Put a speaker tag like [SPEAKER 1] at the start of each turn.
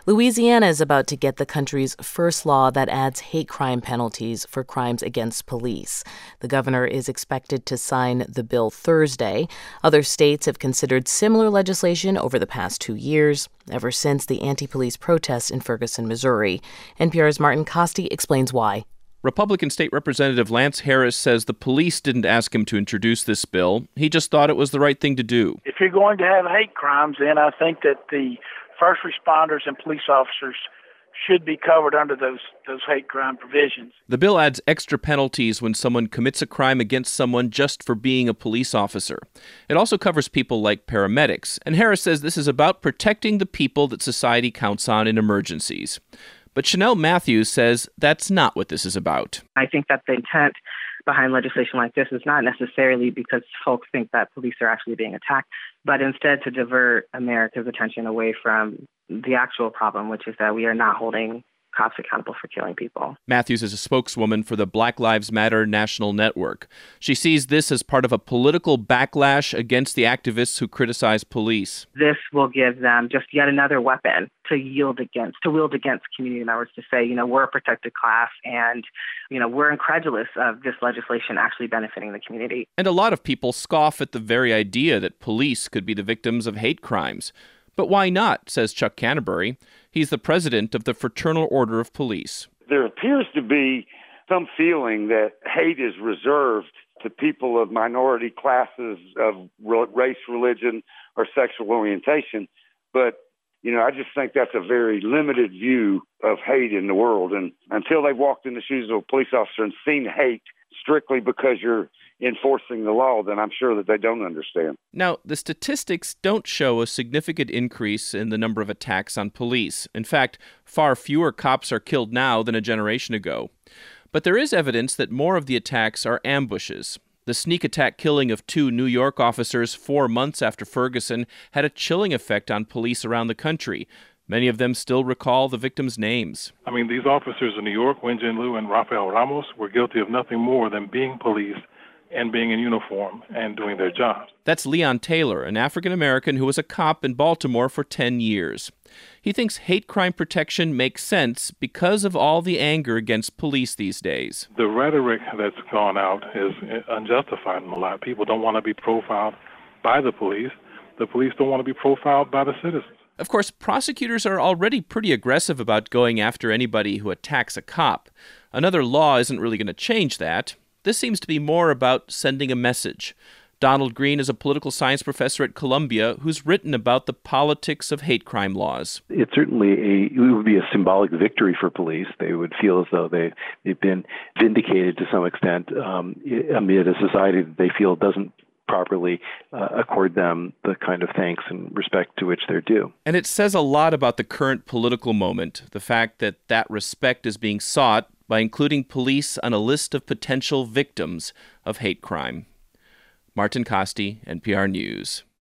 [SPEAKER 1] Louisiana is about to get the country's first law that adds hate crime penalties for crimes against police. The governor is expected to sign the bill Thursday. Other states have considered similar legislation over the past 2 years, ever since the anti-police protests in Ferguson, Missouri. NPR's Martin Kaste explains why.
[SPEAKER 2] Republican State Representative Lance Harris says the police didn't ask him to introduce this bill. He just thought it was the right thing to do.
[SPEAKER 3] If you're going to have hate crimes, then I think that the first responders and police officers should be covered under those hate crime provisions.
[SPEAKER 2] The bill adds extra penalties when someone commits a crime against someone just for being a police officer. It also covers people like paramedics, and Harris says this is about protecting the people that society counts on in emergencies. But Chanel Matthews says that's not what this is about.
[SPEAKER 4] I think that the intent behind legislation like this is not necessarily because folks think that police are actually being attacked, but instead to divert America's attention away from the actual problem, which is that we are not holding cops accountable for killing people.
[SPEAKER 2] Matthews is a spokeswoman for the Black Lives Matter National Network. She sees this as part of a political backlash against the activists who criticize police.
[SPEAKER 4] This will give them just yet another weapon to wield against community members to say, we're a protected class and, we're incredulous of this legislation actually benefiting the community.
[SPEAKER 2] And a lot of people scoff at the very idea that police could be the victims of hate crimes. But why not, says Chuck Canterbury. He's the president of the Fraternal Order of Police.
[SPEAKER 5] There appears to be some feeling that hate is reserved to people of minority classes of race, religion, or sexual orientation. But, I just think that's a very limited view of hate in the world. And until they've walked in the shoes of a police officer and seen hate strictly because you're enforcing the law, then I'm sure that they don't understand.
[SPEAKER 2] Now, the statistics don't show a significant increase in the number of attacks on police. In fact, far fewer cops are killed now than a generation ago. But there is evidence that more of the attacks are ambushes. The sneak attack killing of 2 New York officers 4 months after Ferguson had a chilling effect on police around the country. Many of them still recall the victims' names.
[SPEAKER 6] These officers in New York, Wenjin Liu and Rafael Ramos, were guilty of nothing more than being police and being in uniform and doing their jobs.
[SPEAKER 2] That's Leon Taylor, an African-American who was a cop in Baltimore for 10 years. He thinks hate crime protection makes sense because of all the anger against police these days.
[SPEAKER 6] The rhetoric that's gone out is unjustified in a lot. People don't want to be profiled by the police. The police don't want to be profiled by the citizens.
[SPEAKER 2] Of course, prosecutors are already pretty aggressive about going after anybody who attacks a cop. Another law isn't really going to change that. This seems to be more about sending a message. Donald Green is a political science professor at Columbia who's written about the politics of hate crime laws.
[SPEAKER 7] It would be a symbolic victory for police. They would feel as though they've been vindicated to some extent amid a society that they feel doesn't properly accord them the kind of thanks and respect to which they're due.
[SPEAKER 2] And it says a lot about the current political moment, the fact that respect is being sought by including police on a list of potential victims of hate crime. Martin Kaste, NPR News.